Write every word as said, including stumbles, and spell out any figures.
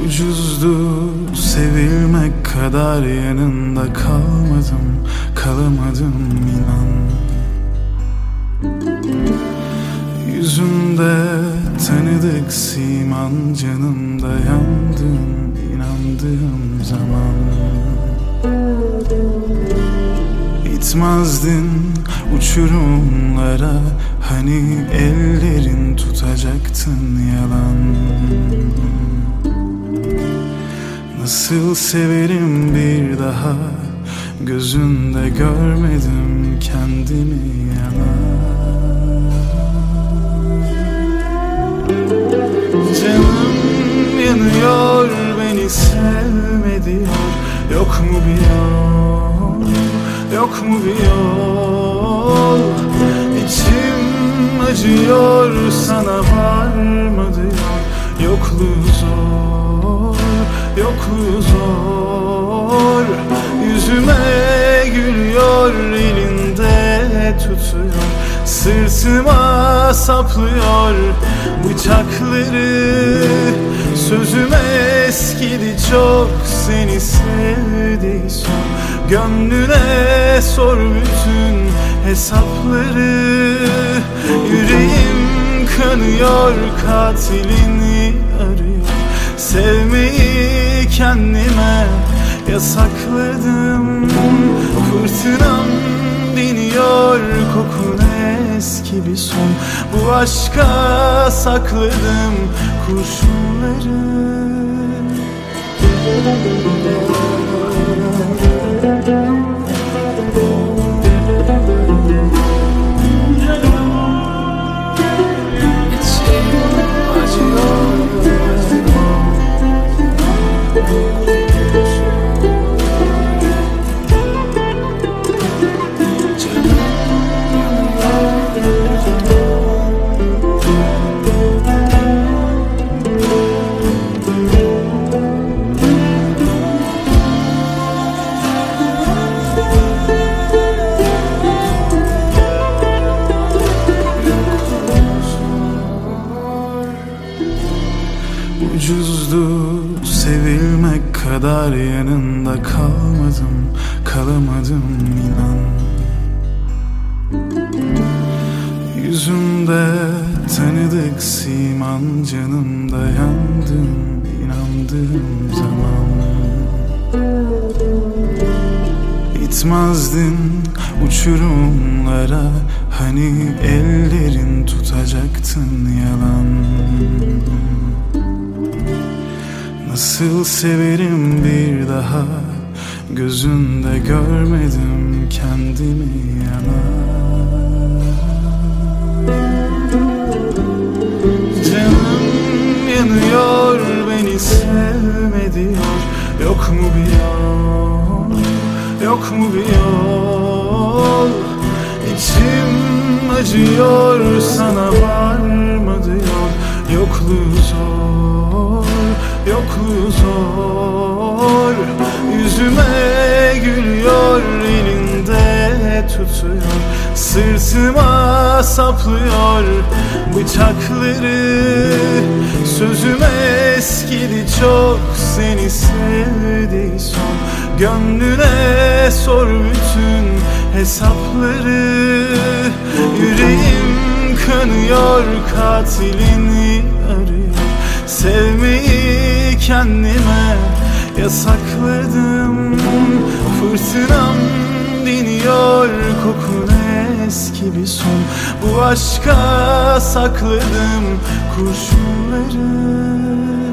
Ucuzdu sevilmek kadar, yanında kalmadım, kalamadım inan. Yüzümde tanıdık siman, canımda yandın inandığım zaman. İtmezdin uçurumlara, hani ellerin tutacaktın yalan. Nasıl severim bir daha, gözünde görmedim kendimi yanar. Canım yanıyor, beni sevme diyor. Yok mu bir yol, yok mu bir yol? İçim acıyor, sana var mı diyor. Yokluğu zor, yokluğu zor. Yüzüme gülüyor, elinde tutuyor. Sırtıma saplıyor bıçakları. Sözüme eskidi çok, seni sevdiysem. Gönlüne sor bütün hesapları. Yüreğim kanıyor, katilini arıyor. Sevmeyi kendime yasakladım. Fırtınam diniyor, kokun eski bir son. Bu aşka sakladım kurşunları. Ucuzdu sevilmek kadar, yanında kalmadım, kalamadım inan. Yüzümde tanıdık siman, canımda yandın inandığım zaman. İtmezdin uçurumlara, hani ellerin tutacaktın yalan. Nasıl severim bir daha, gözünde görmedim kendimi yanar. Canım yanıyor, beni sevme diyor. Yok mu bir yol, yok mu bir yol? İçim acıyor, sana var mı diyor. Yokluğu zor, yokluğu zor. Yüzüme gülüyor, elinde tutuyor. Sırtıma saplıyor bıçakları. Sözüme eskidi çok, seni sevdiysem. Gönlüne sor bütün hesapları. Yüreğim kanıyor, katilini arıyor. Sevmeyi kendime yasakladım. Fırtınam diniyor, kokun eski bir son. Bu aşka sakladım kurşunları.